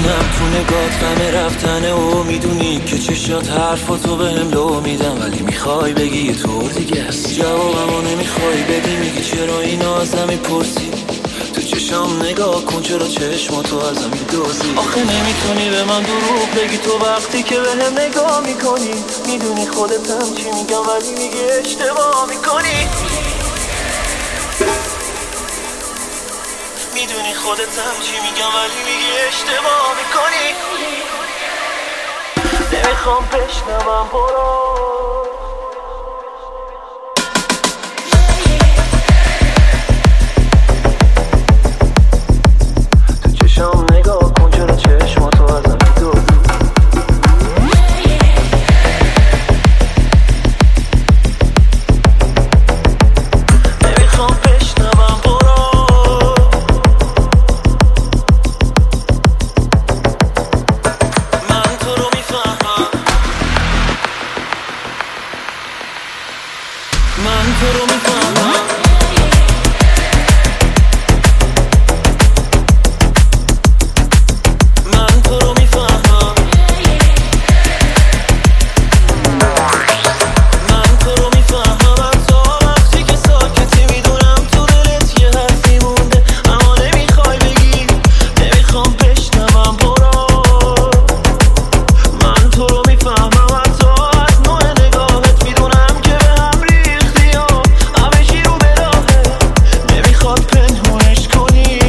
میدونم تو نگات غم رفتنه و میدونی که چشات حرفاتو بهم لو میدم، ولی میخوای بگی یه طور دیگه است. جوابمو نمیخوای بدی، میگی چرا اینو ازم میپرسی. تو چشام نگاه کن، چرا چشماتو ازم میدوزی. آخه نمیتونی به من دروغ بگی تو وقتی که بهم نگاه میکنی. میدونی خودتم چی میگم ولی میگی اشتباه میکنی. میدونی خودتم چی میگم ولی میگی اشتباه میکنی. نمیخوام بشنوم برو. تو چشام نگاه کن، چرا چشماتو ازم میدوزی. نمیخوام بشنوم برو. من تو رو میفهمم، من تو رو میفهمم. من تو رو میفهمم. من تو رو میفهمم. تا وقتی که ساکتی میدونم تو دلت یه حرفی مونده اما نمیخوای بگی. نمیخوام بشنوم برو. من تو رو میفهمم. حتی از نوع نگاهت میدونم که به هم ریختی و همه چی رو به راهه. نمیخواد پنهونش کنی.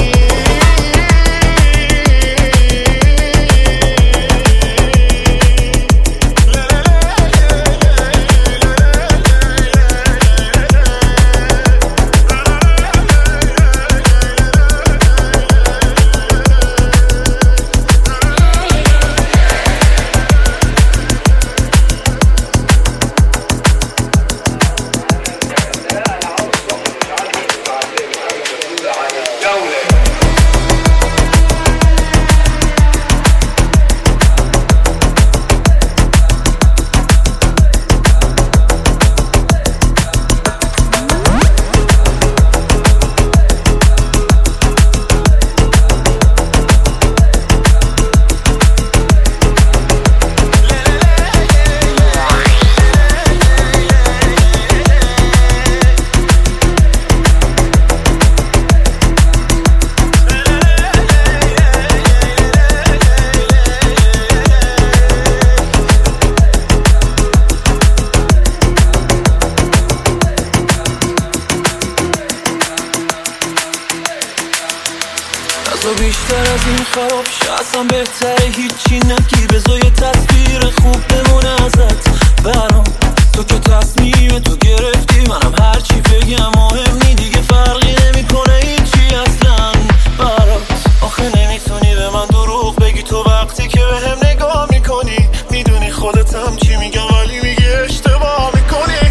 تو بیشتر از این خواب شاید بهتره هیچی نگی. بذار یه تصویر خوب بمونه ازت برام. تو که تصمیم تو گرفتی، منم هرچی بگم مهم نی دیگه. فرقی نمیکنه هیچی اصلا برات. آخه نمیتونی به من دروغ بگی تو وقتی که بهم نگاه میکنی. میدونی خودتم چی میگم ولی میگی اشتباه میکنی.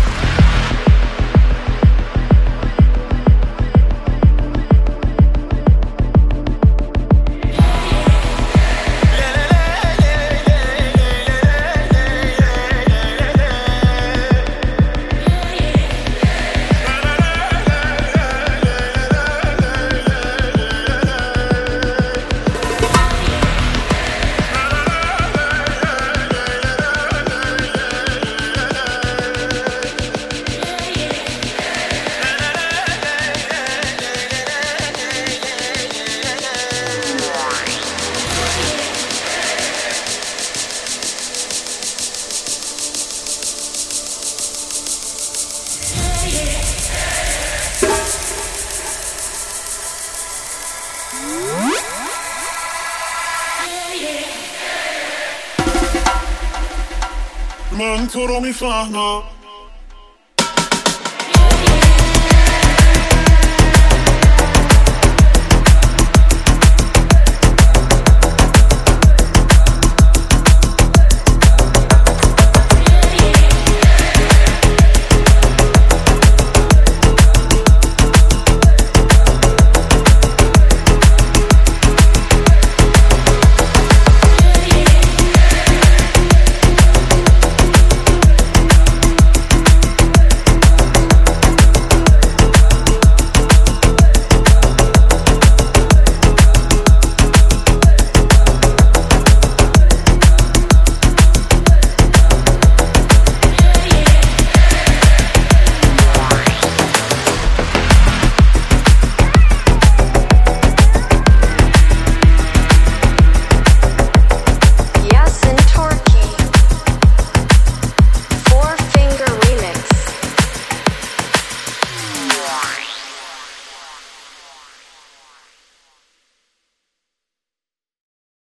من تو رو میفهمم.